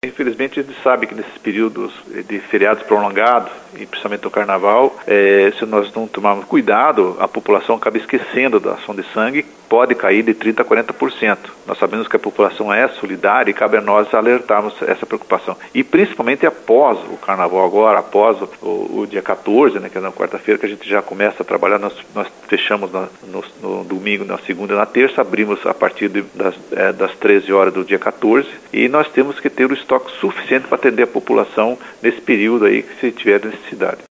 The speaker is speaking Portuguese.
Infelizmente, a gente sabe que nesses períodos de feriados prolongados, e principalmente no Carnaval, se nós não tomarmos cuidado, a população acaba esquecendo da ação de sangue, pode cair de 30% a 40%. Nós sabemos que a população é solidária e cabe a nós alertarmos essa preocupação. E principalmente após o Carnaval agora, após o dia 14, né, que é na quarta-feira, que a gente já começa a trabalhar, nós fechamos no domingo, na segunda e na terça, abrimos a partir das 13 horas do dia 14, e nós temos que ter o estoque suficiente para atender a população nesse período aí que se tiver necessidade.